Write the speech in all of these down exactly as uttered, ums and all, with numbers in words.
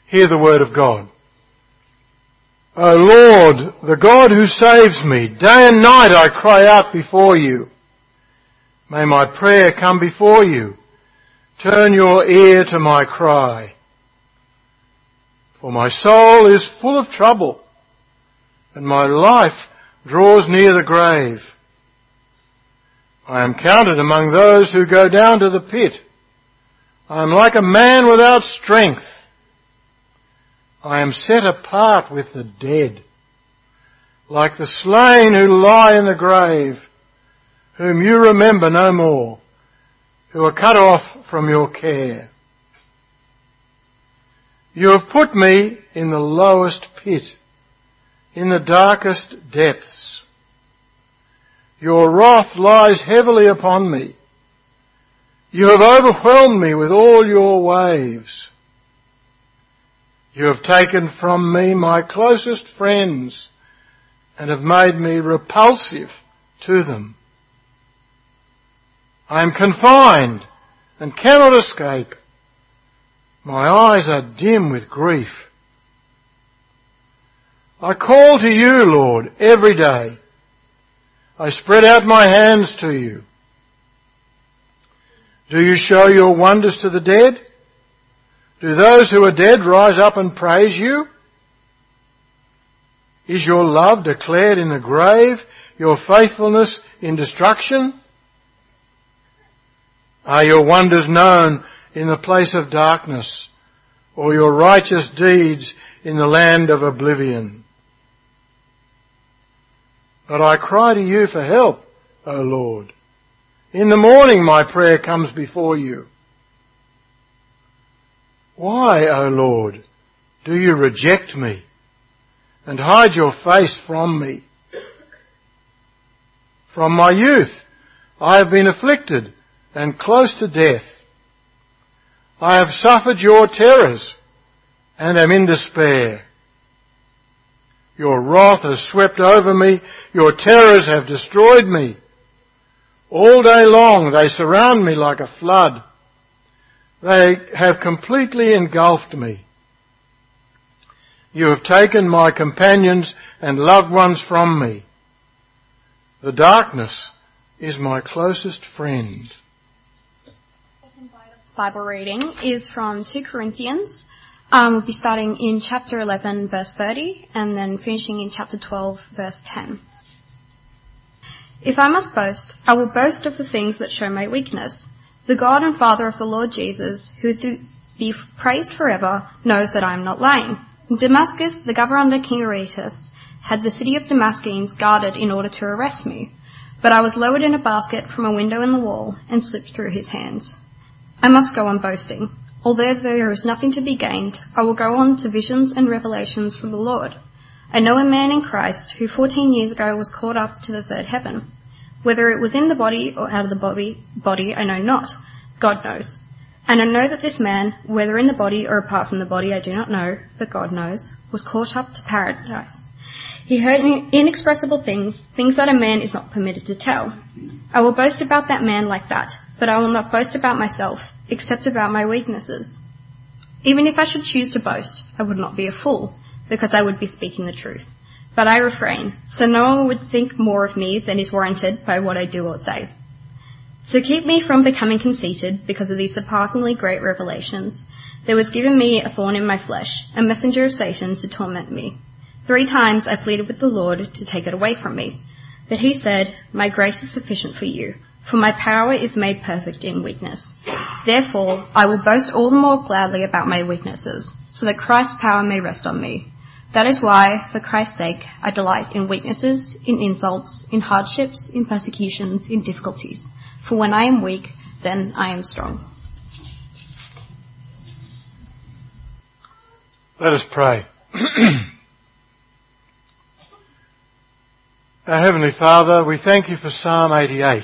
Hear the word of God. O Lord, the God who saves me, day and night I cry out before you. May my prayer come before you. Turn your ear to my cry. For my soul is full of trouble, and my life draws near the grave. I am counted among those who go down to the pit. I am like a man without strength. I am set apart with the dead, like the slain who lie in the grave, whom you remember no more, who are cut off from your care. You have put me in the lowest pit, in the darkest depths. Your wrath lies heavily upon me. You have overwhelmed me with all your waves. You have taken from me my closest friends and have made me repulsive to them. I am confined and cannot escape. My eyes are dim with grief. I call to you, Lord, every day. I spread out my hands to you. Do you show your wonders to the dead? Do those who are dead rise up and praise you? Is your love declared in the grave, your faithfulness in destruction? Are your wonders known in the place of darkness, or your righteous deeds in the land of oblivion? But I cry to you for help, O Lord. In the morning my prayer comes before you. Why, O Lord, do you reject me and hide your face from me? From my youth I have been afflicted and close to death. I have suffered your terrors and am in despair. Your wrath has swept over me. Your terrors have destroyed me. All day long they surround me like a flood. They have completely engulfed me. You have taken my companions and loved ones from me. The darkness is my closest friend. Bible reading is from Second Corinthians. Um, we'll be starting in chapter eleven, verse thirty, and then finishing in chapter twelve, verse ten. If I must boast, I will boast of the things that show my weakness. The God and Father of the Lord Jesus, who is to be praised forever, knows that I am not lying. In Damascus, the governor under King Aretas had the city of Damascenes guarded in order to arrest me. But I was lowered in a basket from a window in the wall and slipped through his hands. I must go on boasting. Although there is nothing to be gained, I will go on to visions and revelations from the Lord. I know a man in Christ who fourteen years ago was caught up to the third heaven. Whether it was in the body or out of the body, body I know not. God knows. And I know that this man, whether in the body or apart from the body I do not know, but God knows, was caught up to paradise. He heard inexpressible things, things that a man is not permitted to tell. I will boast about that man like that, but I will not boast about myself, except about my weaknesses. Even if I should choose to boast, I would not be a fool, because I would be speaking the truth. But I refrain, so no one would think more of me than is warranted by what I do or say. So keep me from becoming conceited because of these surpassingly great revelations. There was given me a thorn in my flesh, a messenger of Satan to torment me. Three times I pleaded with the Lord to take it away from me. But he said, my grace is sufficient for you, for my power is made perfect in weakness. Therefore, I will boast all the more gladly about my weaknesses, so that Christ's power may rest on me. That is why, for Christ's sake, I delight in weaknesses, in insults, in hardships, in persecutions, in difficulties. For when I am weak, then I am strong. Let us pray. Our Heavenly Father, we thank you for Psalm eighty-eight.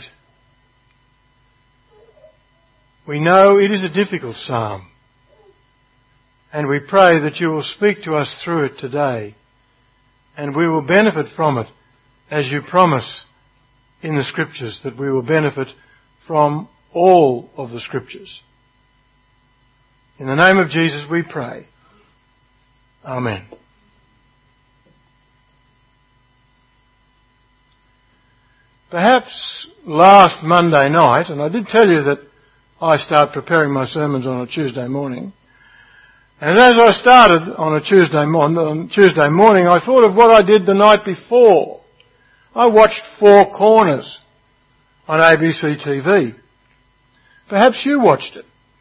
We know it is a difficult psalm, and we pray that you will speak to us through it today, and we will benefit from it as you promise in the Scriptures that we will benefit from all of the Scriptures. In the name of Jesus we pray. Amen. Perhaps last Monday night, and I did tell you that I start preparing my sermons on a Tuesday morning, and as I started on a Tuesday, mon- on Tuesday morning, I thought of what I did the night before. I watched Four Corners on A B C T V. Perhaps you watched it.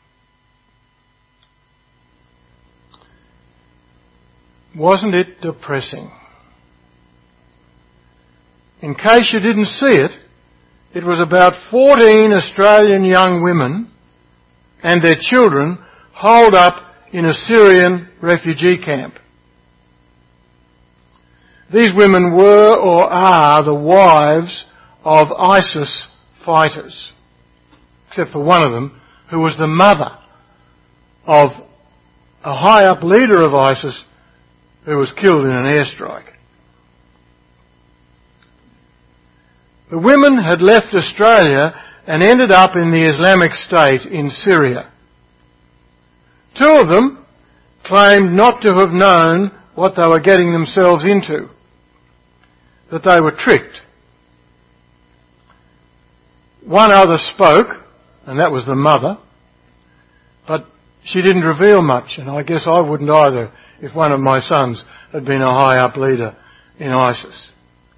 Wasn't it depressing? In case you didn't see it, it was about fourteen Australian young women and their children holed up in a Syrian refugee camp. These women were or are the wives of ISIS fighters, except for one of them, who was the mother of a high-up leader of ISIS who was killed in an airstrike. The women had left Australia and ended up in the Islamic State in Syria. Two of them claimed not to have known what they were getting themselves into, that they were tricked. One other spoke, and that was the mother, but she didn't reveal much, and I guess I wouldn't either if one of my sons had been a high-up leader in ISIS.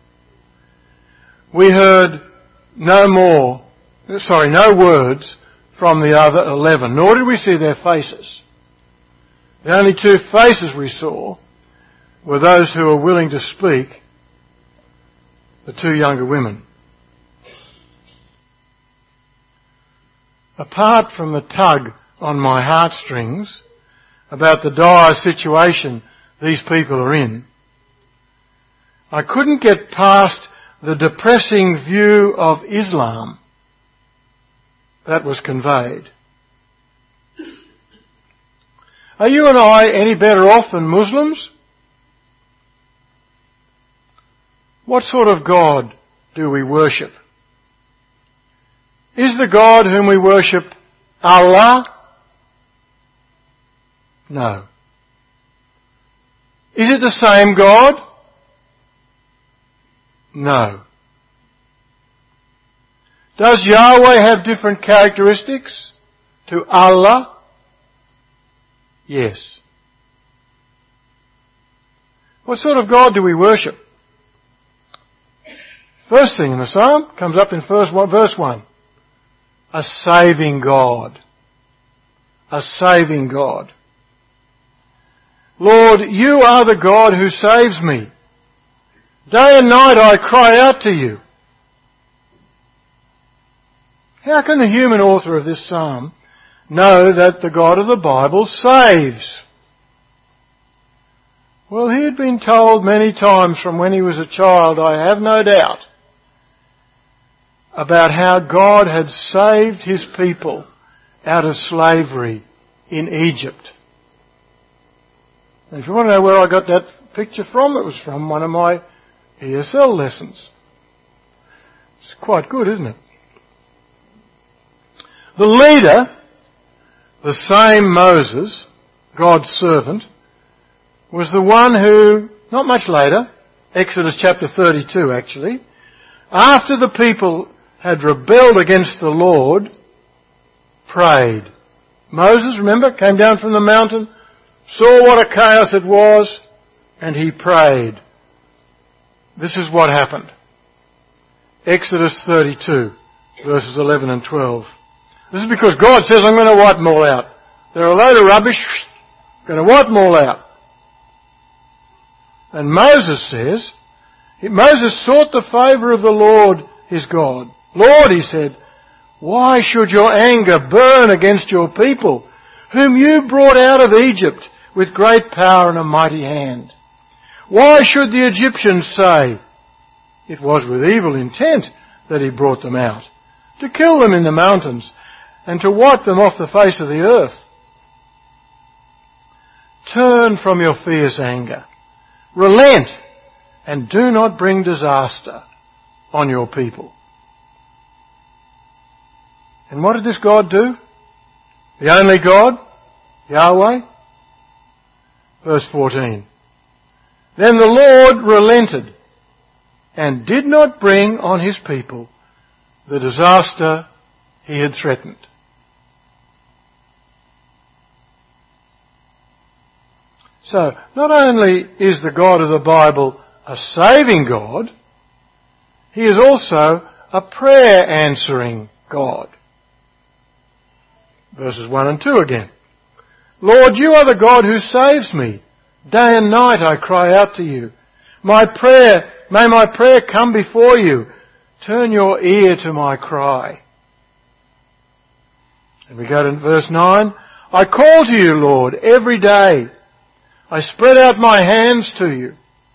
We heard no more, sorry, no words from the other eleven, nor did we see their faces. The only two faces we saw were those who were willing to speak, the two younger women. Apart from the tug on my heartstrings about the dire situation these people are in, I couldn't get past the depressing view of Islam that was conveyed. Are you and I any better off than Muslims? What sort of God do we worship? Is the God whom we worship Allah? No. Is it the same God? No. Does Yahweh have different characteristics to Allah? Yes. What sort of God do we worship? First thing in the psalm comes up in verse one. A saving God. A saving God. Lord, you are the God who saves me. Day and night I cry out to you. How can the human author of this psalm know that the God of the Bible saves? Well, he had been told many times from when he was a child, I have no doubt, about how God had saved his people out of slavery in Egypt. And if you want to know where I got that picture from, it was from one of my E S L lessons. It's quite good, isn't it? The leader, the same Moses, God's servant, was the one who, not much later, Exodus chapter thirty-two actually, after the people had rebelled against the Lord, prayed. Moses, remember, came down from the mountain, saw what a chaos it was, and he prayed. This is what happened. Exodus thirty-two, verses eleven and twelve. This is because God says, I'm going to wipe them all out. They're a load of rubbish. I'm going to wipe them all out. And Moses says, Moses sought the favour of the Lord his God. Lord, he said, why should your anger burn against your people, whom you brought out of Egypt with great power and a mighty hand? Why should the Egyptians say, it was with evil intent that he brought them out, to kill them in the mountains and to wipe them off the face of the earth? Turn from your fierce anger. Relent and do not bring disaster on your people. And what did this God do? The only God, Yahweh? Verse fourteen. Then the Lord relented and did not bring on his people the disaster he had threatened. So, not only is the God of the Bible a saving God, he is also a prayer answering God. Verses one and two again. Lord, you are the God who saves me. Day and night I cry out to you. My prayer, may my prayer come before you. Turn your ear to my cry. And we go to verse nine. I call to you, Lord, every day. I spread out my hands to you.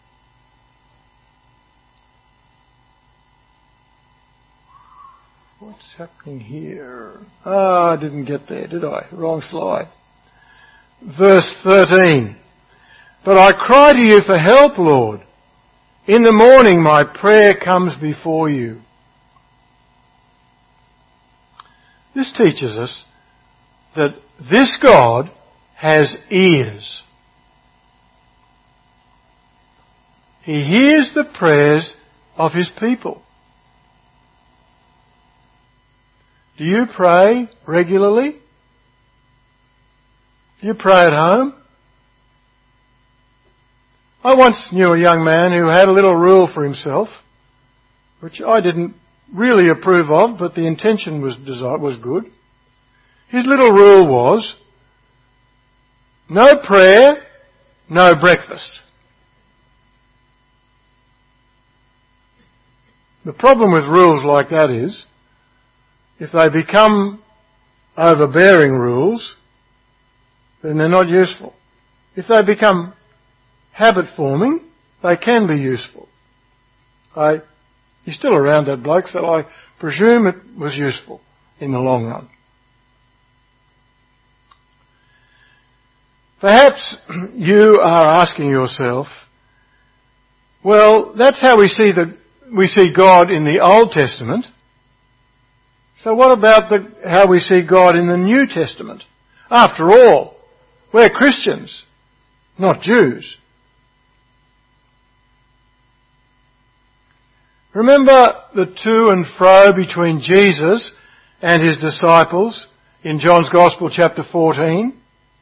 What's happening here? Ah, I didn't get there, did I? Wrong slide. Verse thirteen. But I cry to you for help, Lord. In the morning my prayer comes before you. This teaches us that this God has ears. He hears the prayers of his people. Do you pray regularly? Do you pray at home? I once knew a young man who had a little rule for himself, which I didn't really approve of, but the intention was was good. His little rule was, no prayer, no breakfast. The problem with rules like that is, if they become overbearing rules, then they're not useful. If they become habit forming, they can be useful. I, he's still around, that bloke, so I presume it was useful in the long run. Perhaps you are asking yourself, well, that's how we see the we see God in the Old Testament. So what about the how we see God in the New Testament? After all, we're Christians, not Jews. Remember the to and fro between Jesus and his disciples in John's Gospel chapter fourteen?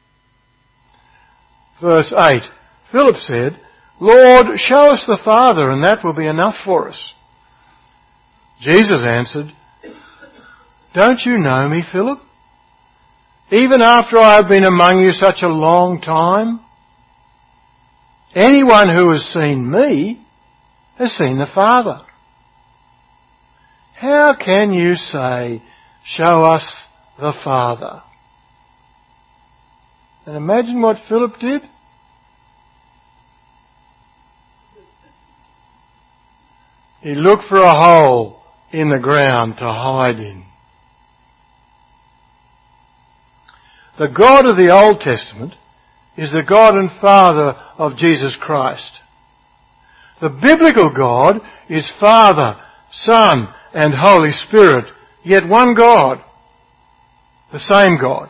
Verse eight. Philip said, Lord, show us the Father, and that will be enough for us. Jesus answered, don't you know me, Philip? Even after I have been among you such a long time? Anyone who has seen me has seen the Father. How can you say, show us the Father? And imagine what Philip did. He looked for a hole in the ground to hide in. The God of the Old Testament is the God and Father of Jesus Christ. The biblical God is Father, Son, and Holy Spirit, yet one God, the same God.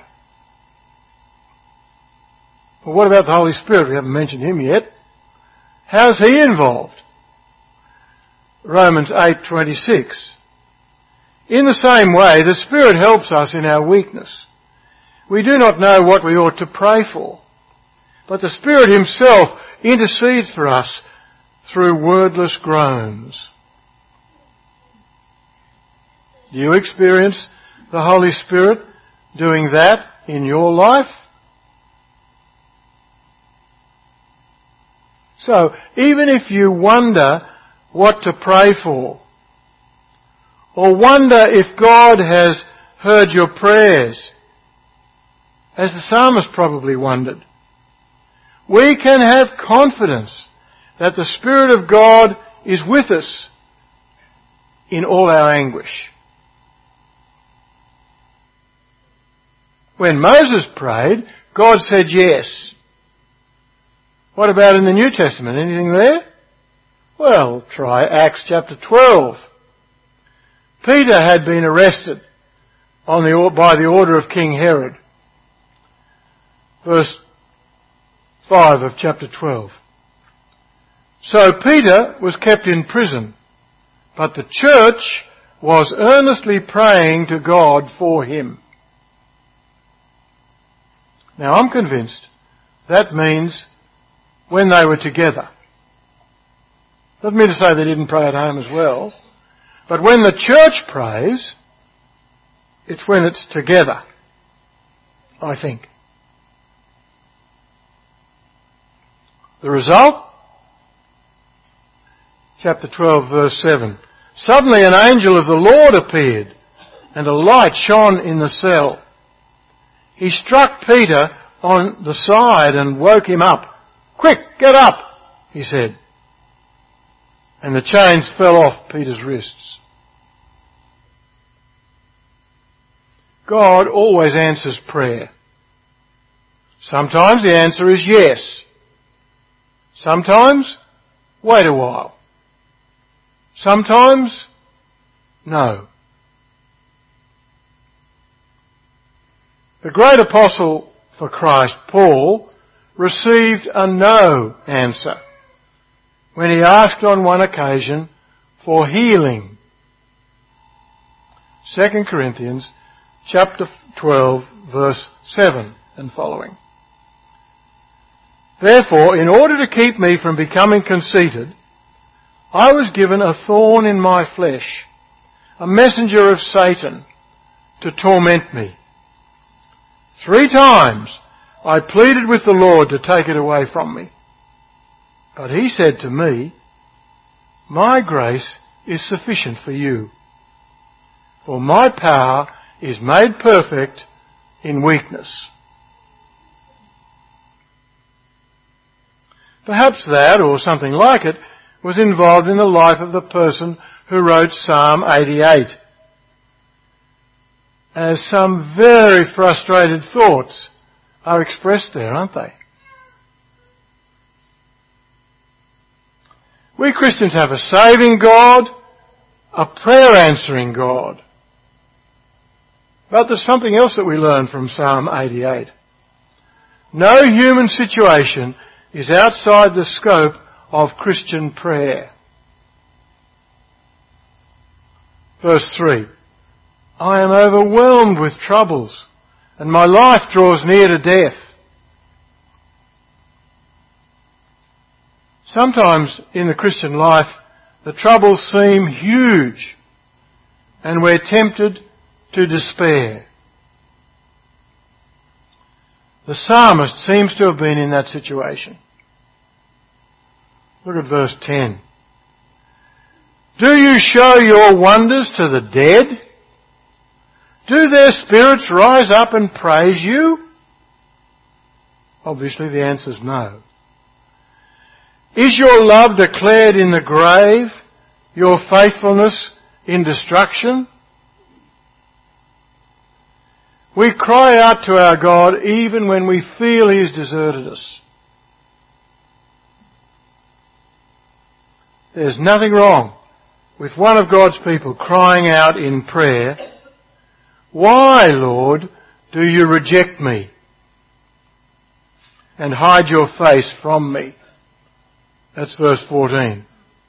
Well, what about the Holy Spirit? We haven't mentioned him yet. How's he involved? Romans eight twenty-six. In the same way, the Spirit helps us in our weakness. We do not know what we ought to pray for, but the Spirit himself intercedes for us through wordless groans. Do you experience the Holy Spirit doing that in your life? So, even if you wonder what to pray for, or wonder if God has heard your prayers, as the psalmist probably wondered, we can have confidence that the Spirit of God is with us in all our anguish. When Moses prayed, God said yes. What about in the New Testament? Anything there? Well, try Acts chapter twelve. Peter had been arrested on the, by the order of King Herod. Verse five of chapter twelve. So Peter was kept in prison, but the church was earnestly praying to God for him. Now I'm convinced that means when they were together. Doesn't mean to say they didn't pray at home as well, but when the church prays, it's when it's together, I think. The result? Chapter twelve, verse seven. Suddenly an angel of the Lord appeared, and a light shone in the cell. He struck Peter on the side and woke him up. "Quick, get up," he said. And the chains fell off Peter's wrists. God always answers prayer. Sometimes the answer is yes. Sometimes, wait a while. Sometimes, no. The great apostle for Christ, Paul, received a no answer when he asked on one occasion for healing. Second Corinthians chapter twelve, verse seven and following. Therefore, in order to keep me from becoming conceited, I was given a thorn in my flesh, a messenger of Satan to torment me. Three times I pleaded with the Lord to take it away from me. But he said to me, "My grace is sufficient for you, for my power is made perfect in weakness." Perhaps that, or something like it, was involved in the life of the person who wrote Psalm eighty-eight. As some very frustrated thoughts are expressed there, aren't they? We Christians have a saving God, a prayer-answering God. But there's something else that we learn from Psalm eighty-eight. No human situation is outside the scope of Christian prayer. Verse three. I am overwhelmed with troubles, and my life draws near to death. Sometimes in the Christian life, the troubles seem huge, and we're tempted to despair. The psalmist seems to have been in that situation. Look at verse ten. Do you show your wonders to the dead? Do their spirits rise up and praise you? Obviously the answer is no. Is your love declared in the grave, your faithfulness in destruction? We cry out to our God even when we feel He has deserted us. There's nothing wrong with one of God's people crying out in prayer, "Why, Lord, do you reject me and hide your face from me?" That's verse fourteen.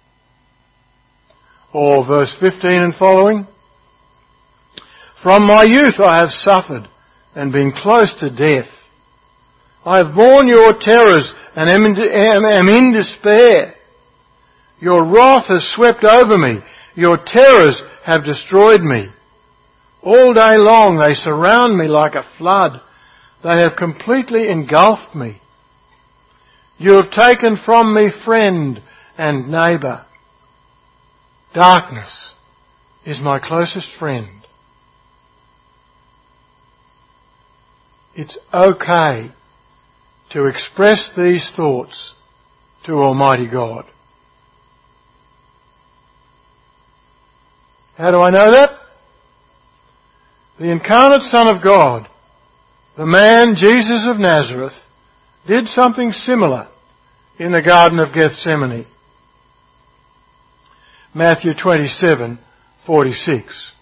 Or verse fifteen and following. From my youth I have suffered and been close to death. I have borne your terrors and am in, am, am in despair. Your wrath has swept over me. Your terrors have destroyed me. All day long they surround me like a flood. They have completely engulfed me. You have taken from me friend and neighbour. Darkness is my closest friend. It's okay to express these thoughts to Almighty God. How do I know that? The incarnate Son of God, the man Jesus of Nazareth, did something similar in the Garden of Gethsemane. Matthew twenty-seven forty-six.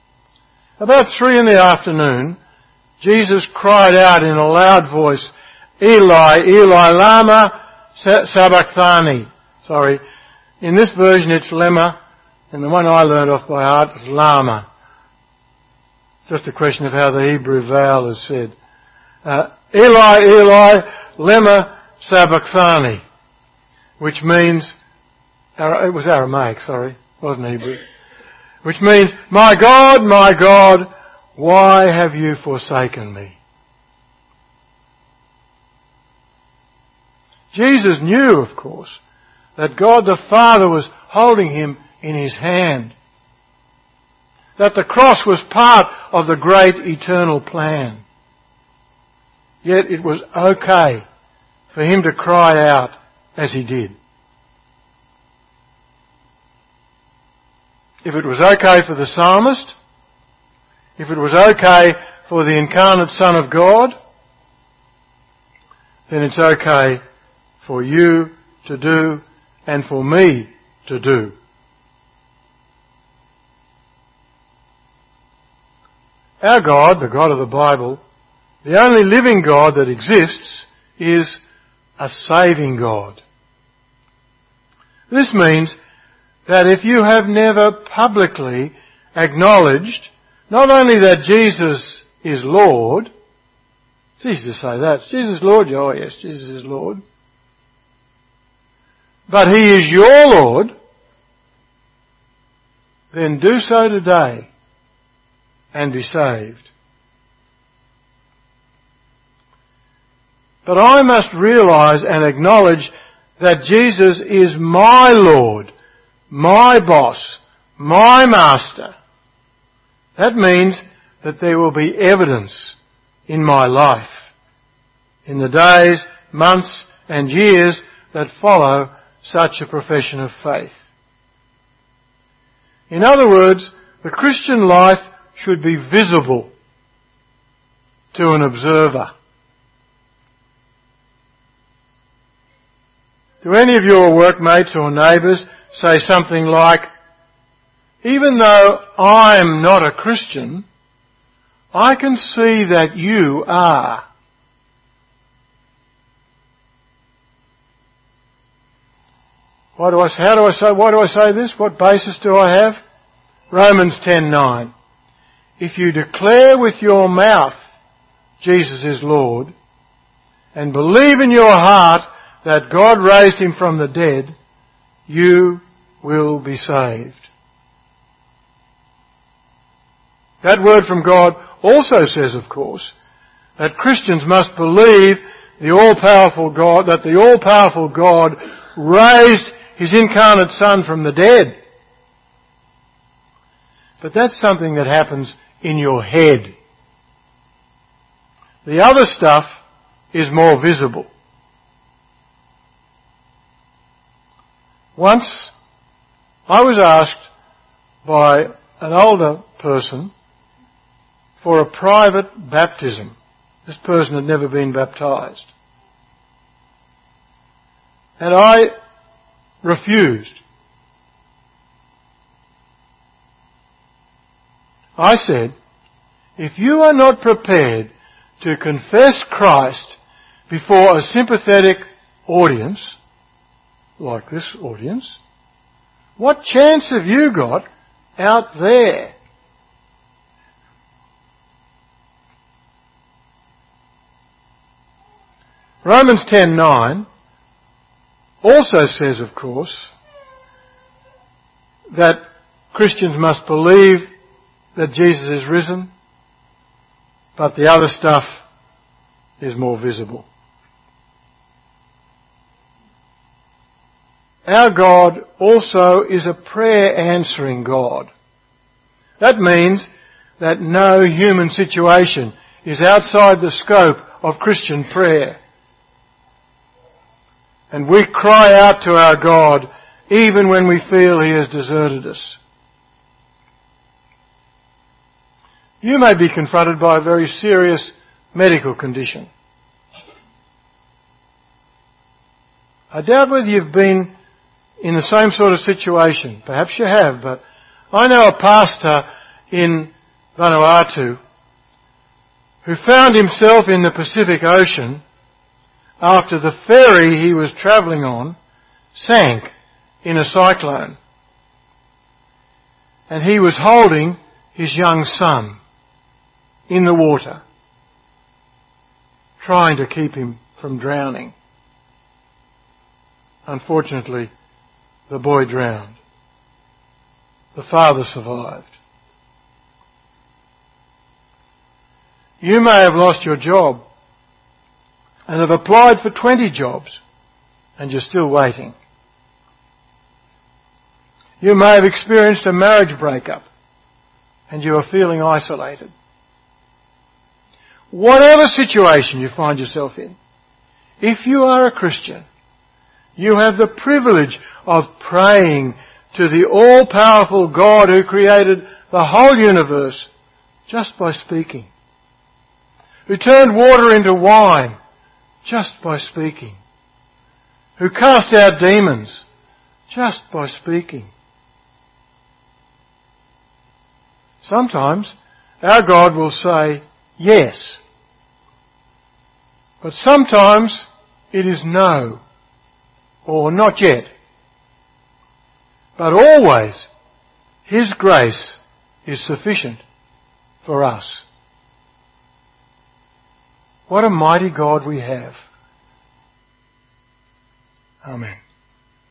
About three in the afternoon, Jesus cried out in a loud voice, Eli, Eli, lama sabachthani. Sorry. In this version it's lemma, and the one I learned off by heart is lama. Just a question of how the Hebrew vowel is said. Uh, Eli, Eli, lema sabachthani, which means, it was Aramaic, sorry, it wasn't Hebrew, which means, my God, my God, why have you forsaken me? Jesus knew, of course, that God the Father was holding him in his hand. That the cross was part of the great eternal plan. Yet it was okay for him to cry out as he did. If it was okay for the psalmist, if it was okay for the incarnate Son of God, then it's okay for you to do and for me to do. Our God, the God of the Bible, the only living God that exists, is a saving God. This means that if you have never publicly acknowledged not only that Jesus is Lord, it's easy to say that, is Jesus Lord? Oh yes, Jesus is Lord. But he is your Lord, then do so today and be saved. But I must realise and acknowledge that Jesus is my Lord, my boss, my master. That means that there will be evidence in my life, in the days, months and years that follow such a profession of faith. In other words, the Christian life should be visible to an observer. Do any of your workmates or neighbours say something like, even though I'm not a Christian, I can see that you are? Why do I, how do I say, why do I say this? What basis do I have? Romans ten nine. If you declare with your mouth Jesus is Lord and believe in your heart that God raised him from the dead, you will be saved. That word from God also says, of course, that Christians must believe the all-powerful God, that the all-powerful God raised his incarnate Son from the dead. But that's something that happens in your head. The other stuff is more visible. Once I was asked by an older person for a private baptism. This person had never been baptized. And I refused. I said, if you are not prepared to confess Christ before a sympathetic audience, like this audience, what chance have you got out there? Romans ten nine also says, of course, that Christians must believe that Jesus is risen, but the other stuff is more visible. Our God also is a prayer answering God. That means that no human situation is outside the scope of Christian prayer. And we cry out to our God even when we feel he has deserted us. You may be confronted by a very serious medical condition. I doubt whether you've been in the same sort of situation. Perhaps you have, but I know a pastor in Vanuatu who found himself in the Pacific Ocean after the ferry he was travelling on sank in a cyclone. And he was holding his young son in the water, trying to keep him from drowning. Unfortunately, the boy drowned. The father survived. You may have lost your job and have applied for twenty jobs and you're still waiting. You may have experienced a marriage breakup and you are feeling isolated. Whatever situation you find yourself in, if you are a Christian, you have the privilege of praying to the all-powerful God who created the whole universe just by speaking, who turned water into wine just by speaking, who cast out demons just by speaking. Sometimes our God will say yes, but sometimes it is no, or not yet. But always His grace is sufficient for us. What a mighty God we have. Amen.